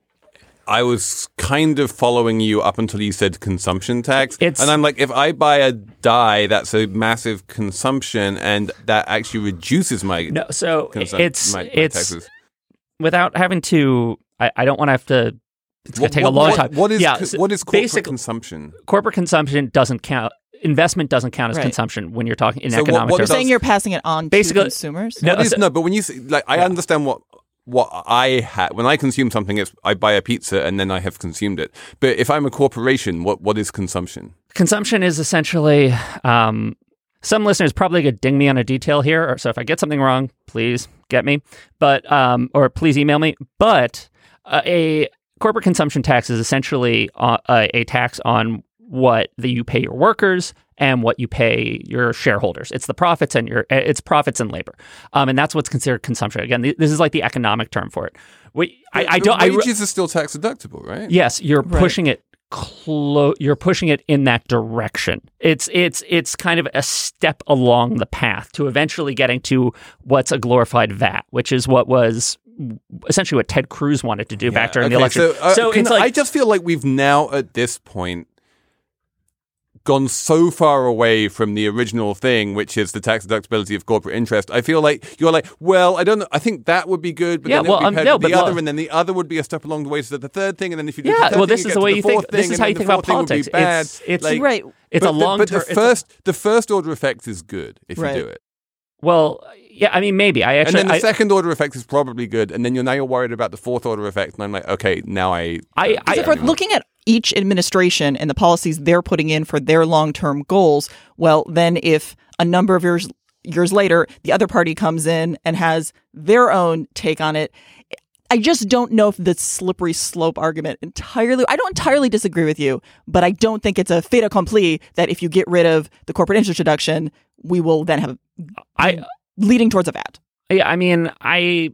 I was kind of following you up until you said consumption tax. It's, and I'm like, if I buy a die, that's a massive consumption, and that actually reduces my no. So consum- it's my, my it's taxes. Without having to. I, I don't want to have to. It's going to take what, a long what, time. What is yeah, co- what is corporate consumption? Corporate consumption doesn't count. Investment doesn't count as right. consumption when you're talking in so economic what, what terms. You're saying you're passing it on Basically, to consumers? No, no, is, so, no, but when you say, like, I yeah. understand what. What I ha- when I consume something, it's I buy a pizza and then I have consumed it. But if I'm a corporation, what what is consumption? Consumption is essentially. Um, some listeners probably could ding me on a detail here, or so if I get something wrong, please get me. But um, or please email me. But uh, a corporate consumption tax is essentially uh, a, a tax on what the, you pay your workers and what you pay your shareholders. It's the profits and your it's profits and labor, um, and that's what's considered consumption. Again, th- this is like the economic term for it. We, I, I don't. Wages I, are still tax deductible, right? Yes, you're Right. pushing it. Clo- you're pushing it in that direction. It's it's it's kind of a step along the path to eventually getting to what's a glorified V A T, which is what was essentially what Ted Cruz wanted to do back during Okay, the election. So, uh, so can it's I like just feel like we've now at this point gone so far away from the original thing, which is the tax deductibility of corporate interest. I feel like you're like, well, I don't know. I think that would be good, but Yeah, then it well, would be um, paired no, with the but other, look- and then the other would be a step along the way to the third thing, and then if you do Yeah, the third well, thing, this you is get the way to you the think- fourth this thing, is and how then you the think about fourth thing would be politics. bad. It's- it's- Like, Right. it's but a the- long But term. the first, the first order effect is good if Right. you do it. Well, yeah, I mean, maybe I And actually. then the I, second order effect is probably good, and then you're now you're worried about the fourth order effect, and I'm like, okay, now I. I- I- Except for looking at each administration and the policies they're putting in for their long-term goals, well, then if a number of years years later, the other party comes in and has their own take on it, I just don't know if the slippery slope argument entirely, I don't entirely disagree with you, but I don't think it's a fait accompli that if you get rid of the corporate interest deduction, we will then have I leading towards a V A T. Yeah, I mean, I,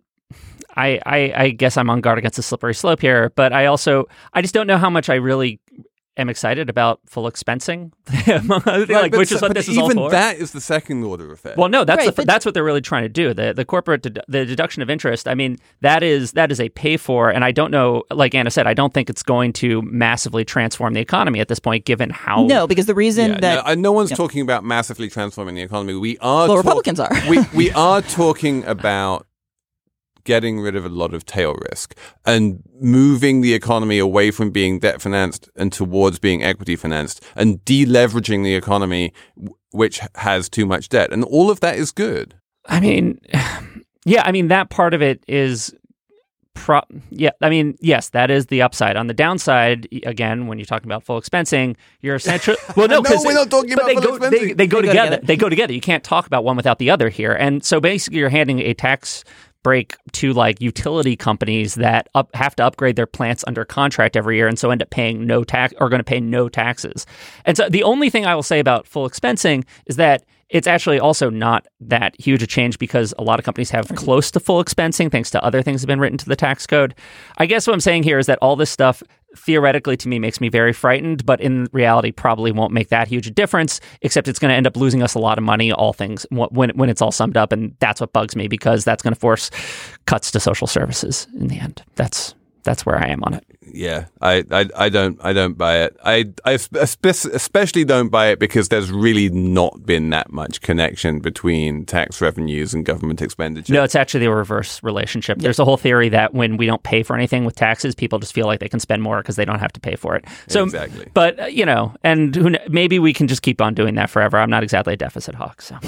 I, I, I guess I'm on guard against the slippery slope here, but I also, I just don't know how much I really am excited about full expensing, among other things, Right, like, but which so- is what but this is all even for. that is the second order effect. Well, no, that's Right, the, but- that's what they're really trying to do. The the corporate dedu- the deduction of interest. I mean, that is that is a pay for, and I don't know. Like Anna said, I don't think it's going to massively transform the economy at this point, given how. No, because the reason Yeah, that no, and no one's yeah. talking about massively transforming the economy. We are. Well, talk- Republicans are. we we are talking about getting rid of a lot of tail risk and moving the economy away from being debt financed and towards being equity financed and deleveraging the economy, w- which has too much debt. And all of that is good. I mean, yeah, I mean that part of it is. Pro- yeah, I mean, yes, that is the upside. On the downside, y- again, when you're talking about full expensing, you're essentially well, no, No, because we're not talking but about they full go, they, expensing. they go They go together. together. They go together. You can't talk about one without the other here. And so basically, you're handing a tax break to like utility companies that up, have to upgrade their plants under contract every year, and so end up paying no tax or going to pay no taxes. And so the only thing I will say about full expensing is that it's actually also not that huge a change because a lot of companies have close to full expensing thanks to other things that have been written to the tax code. I guess what I'm saying here is that all this stuff theoretically to me makes me very frightened, but in reality probably won't make that huge a difference, except it's going to end up losing us a lot of money, all things, when, when it's all summed up. And that's what bugs me because that's going to force cuts to social services in the end. That's that's where I am on it. Yeah, I, I, I don't I don't buy it. I, I espe- especially don't buy it because there's really not been that much connection between tax revenues and government expenditure. No, it's actually a reverse relationship. There's a whole theory that when we don't pay for anything with taxes, people just feel like they can spend more because they don't have to pay for it. So, Exactly. But, uh, you know, and who kn- maybe we can just keep on doing that forever. I'm not exactly a deficit hawk, so.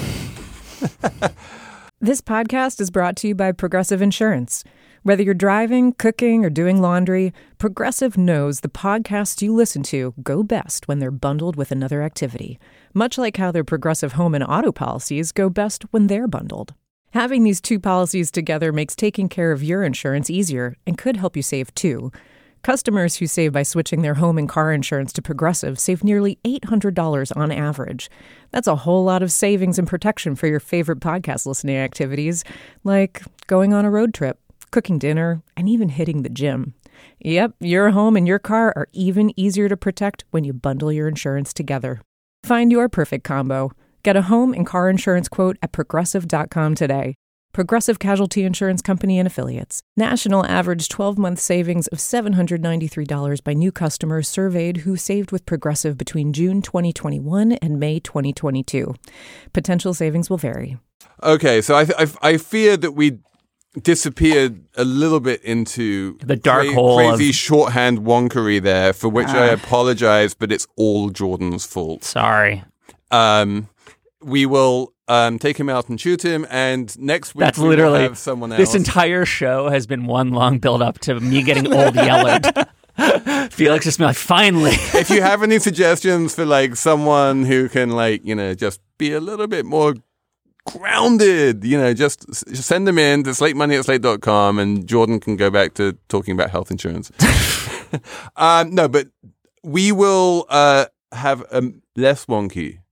This podcast is brought to you by Progressive Insurance. Whether you're driving, cooking, or doing laundry, Progressive knows the podcasts you listen to go best when they're bundled with another activity, much like how their Progressive home and auto policies go best when they're bundled. Having these two policies together makes taking care of your insurance easier and could help you save too. Customers who save by switching their home and car insurance to Progressive save nearly eight hundred dollars on average. That's a whole lot of savings and protection for your favorite podcast listening activities, like going on a road trip, cooking dinner, and even hitting the gym. Yep, your home and your car are even easier to protect when you bundle your insurance together. Find your perfect combo. Get a home and car insurance quote at progressive dot com today. Progressive Casualty Insurance Company and Affiliates. National average twelve-month savings of seven hundred ninety-three dollars by new customers surveyed who saved with Progressive between June twenty twenty-one and May twenty twenty-two. Potential savings will vary. Okay, so I, I, I fear that we disappeared a little bit into The dark hole crazy of- shorthand wonkery there, for which I apologize, but it's all Jordan's fault. Sorry. Um, we will um, take him out and shoot him, and next week That's we will literally have someone else. This entire show has been one long build up to me getting old Yellard. Felix just be like, finally. If you have any suggestions for like someone who can like, you know, just be a little bit more grounded, you know, just s- send them in to slate money at slate dot com and Jordan can go back to talking about health insurance. um, no, but we will uh, have a less wonky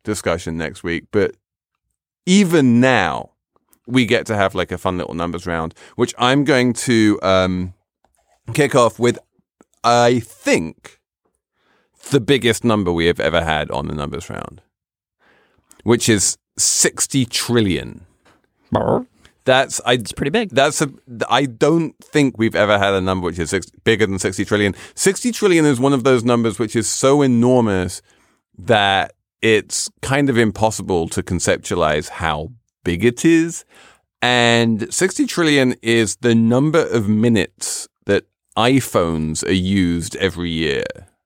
discussion next week. But even now, we get to have like a fun little numbers round, which I'm going to um, kick off with, I think, the biggest number we have ever had on the numbers round, which is sixty trillion. That's I, It's pretty big. That's a. I don't think we've ever had a number which is six, bigger than sixty trillion. Sixty trillion is one of those numbers which is so enormous that it's kind of impossible to conceptualize how big it is. And sixty trillion is the number of minutes that iPhones are used every year.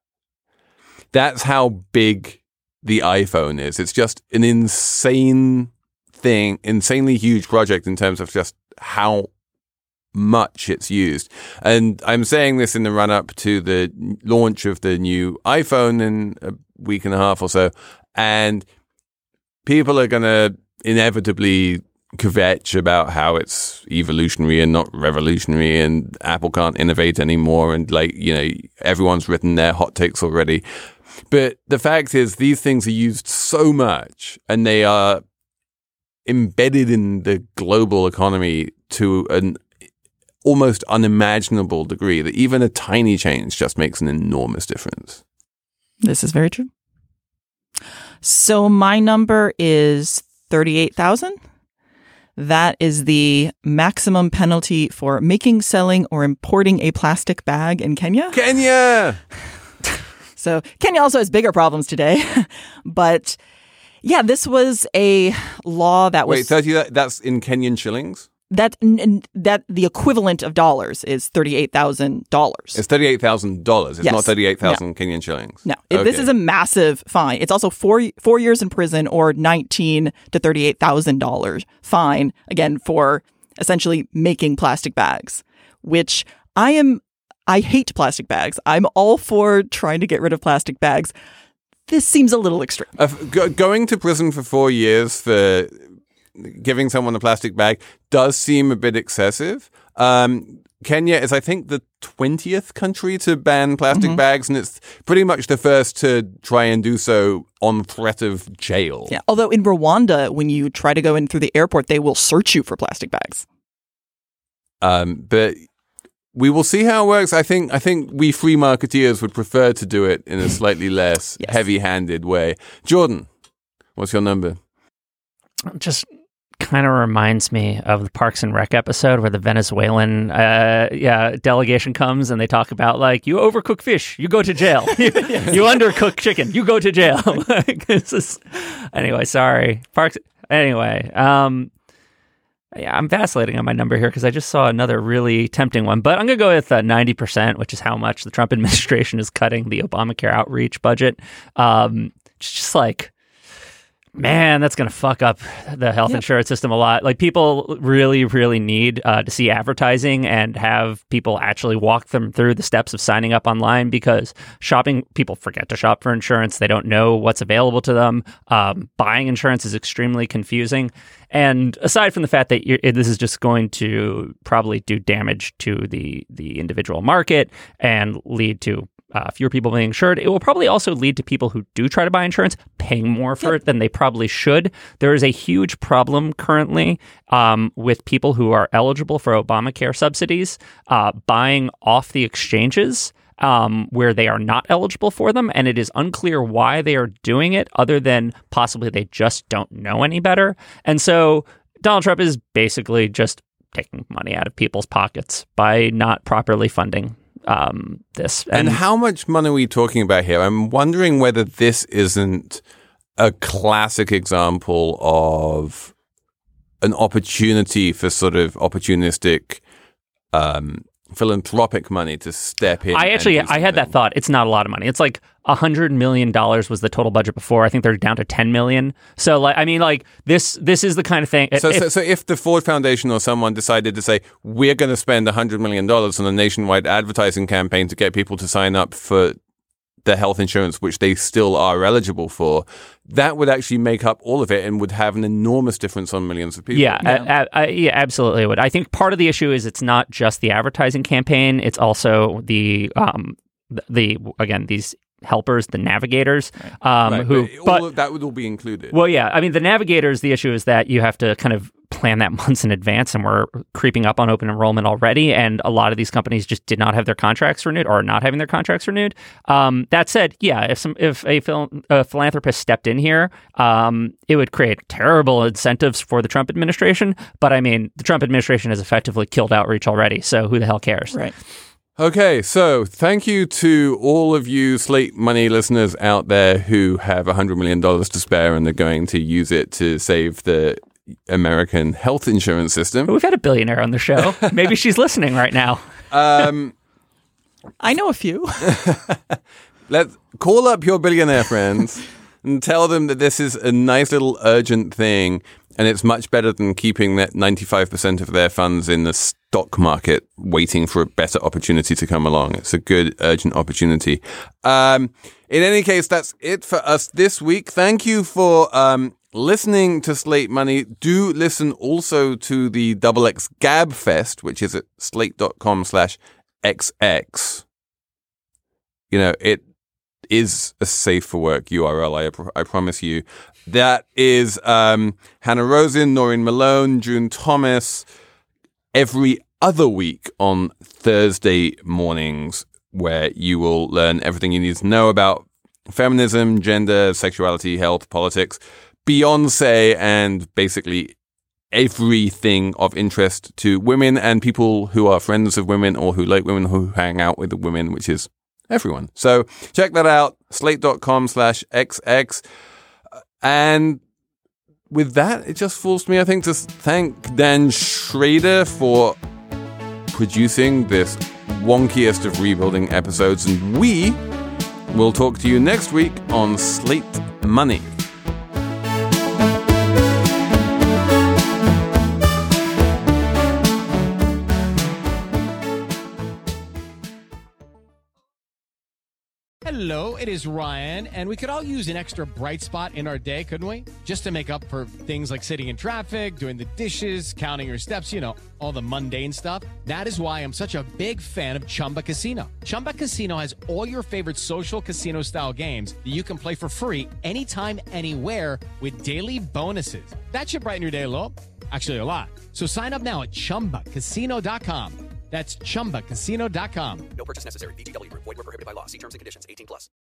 That's how big the iPhone is. It's just an insane thing, insanely huge project in terms of just how much it's used. And I'm saying this in the run up to the launch of the new iPhone in a week and a half or so. And people are going to inevitably kvetch about how it's evolutionary and not revolutionary, and Apple can't innovate anymore. And like, you know, everyone's written their hot takes already. But the fact is, these things are used so much and they are embedded in the global economy to an almost unimaginable degree that even a tiny change just makes an enormous difference. This is very true. So my number is thirty-eight thousand. That is the maximum penalty for making, selling, or importing a plastic bag in Kenya. Kenya! So Kenya also has bigger problems today. But yeah, this was a law that was... Wait, thirty, that, that's in Kenyan shillings? That, n- that the equivalent of dollars is thirty-eight thousand dollars. It's thirty-eight thousand dollars. It's Yes. not thirty-eight thousand No. Kenyan shillings. No, it, this Okay. is a massive fine. It's also four four years in prison or nineteen to thirty-eight thousand dollars fine, again, for essentially making plastic bags, which I am, I hate plastic bags. I'm all for trying to get rid of plastic bags. This seems a little extreme. Uh, go- going to prison for four years for giving someone a plastic bag does seem a bit excessive. Um, Kenya is, I think, the twentieth country to ban plastic Mm-hmm. bags, and it's pretty much the first to try and do so on threat of jail. Yeah. Although in Rwanda, when you try to go in through the airport, they will search you for plastic bags. Um, but we will see how it works. I think I think we free marketeers would prefer to do it in a slightly less Yes. heavy-handed way. Jordan, what's your number? Just kind of reminds me of the Parks and Rec episode where the Venezuelan uh, yeah delegation comes and they talk about like, you overcook fish, you go to jail. you, you undercook chicken, you go to jail. This is, anyway, sorry. Parks. Anyway, um, yeah, I'm vacillating on my number here because I just saw another really tempting one, but I'm going to go with uh, ninety percent, which is how much the Trump administration is cutting the Obamacare outreach budget. Um, it's just like, man, that's going to fuck up the health Yep. insurance system a lot. Like, people really, really need uh, to see advertising and have people actually walk them through the steps of signing up online, because shopping, people forget to shop for insurance. They don't know what's available to them. Um, buying insurance is extremely confusing. And aside from the fact that you're, this is just going to probably do damage to the, the individual market and lead to Uh, fewer people being insured, it will probably also lead to people who do try to buy insurance paying more for it than they probably should. There is a huge problem currently um, with people who are eligible for Obamacare subsidies uh, buying off the exchanges um, where they are not eligible for them, and it is unclear why they are doing it, other than possibly they just don't know any better. And so Donald Trump is basically just taking money out of people's pockets by not properly funding um this. And, and how much money are we talking about here? I'm wondering whether this isn't a classic example of an opportunity for sort of opportunistic um philanthropic money to step in. I actually and do I had that something. thought. It's not a lot of money. It's like a hundred million dollars was the total budget before. I think they're down to ten million. So like, I mean, like this this is the kind of thing. So, if, so, so if the Ford Foundation or someone decided to say, we're going to spend one hundred million dollars on a nationwide advertising campaign to get people to sign up for the health insurance, which they still are eligible for, that would actually make up all of it and would have an enormous difference on millions of people. Yeah, I, I, I, yeah, absolutely it would. I think part of the issue is it's not just the advertising campaign; it's also the um, the, the again these helpers, the navigators, Right. um, Right, who, but all but, of that would all be included. well, yeah, I mean, the navigators, the issue is that you have to kind of plan that months in advance, and we're creeping up on open enrollment already, and a lot of these companies just did not have their contracts renewed or are not having their contracts renewed. Um, that said, yeah, if some if a, phil- a philanthropist stepped in here, um, it would create terrible incentives for the Trump administration, but I mean, the Trump administration has effectively killed outreach already, so who the hell cares? Right. Okay, so thank you to all of you Slate Money listeners out there who have one hundred million dollars to spare and they're going to use it to save the American health insurance system. We've had a billionaire on the show. Maybe she's listening right now. Um, I know a few. let's call up your billionaire friends and tell them that this is a nice little urgent thing, and it's much better than keeping that ninety-five percent of their funds in the stock market waiting for a better opportunity to come along. It's a good urgent opportunity. Um, in any case, that's it for us this week. Thank you for um, listening to Slate Money. Do listen also to the Double X Gab Fest, which is at slate.com slash XX. You know, it is a safe for work U R L, I, I promise you. That is um, Hannah Rosen, Noreen Malone, June Thomas, every other week on Thursday mornings, where you will learn everything you need to know about feminism, gender, sexuality, health, politics, Beyonce, and basically everything of interest to women and people who are friends of women or who like women, who hang out with the women, which is everyone. So check that out, slate.com slash XX. And with that, it just falls to me, I think, to thank Dan Schrader for producing this wonkiest of rebuilding episodes. And we will talk to you next week on Slate Money. Hello, it is Ryan, and we could all use an extra bright spot in our day, couldn't we? Just to make up for things like sitting in traffic, doing the dishes, counting your steps, you know, all the mundane stuff. That is why I'm such a big fan of Chumba Casino. Chumba Casino has all your favorite social casino-style games that you can play for free anytime, anywhere with daily bonuses. That should brighten your day a little. Actually, a lot. So sign up now at chumba casino dot com. That's chumba casino dot com. No purchase necessary. V G W Group. Void where prohibited by law. See terms and conditions. eighteen plus.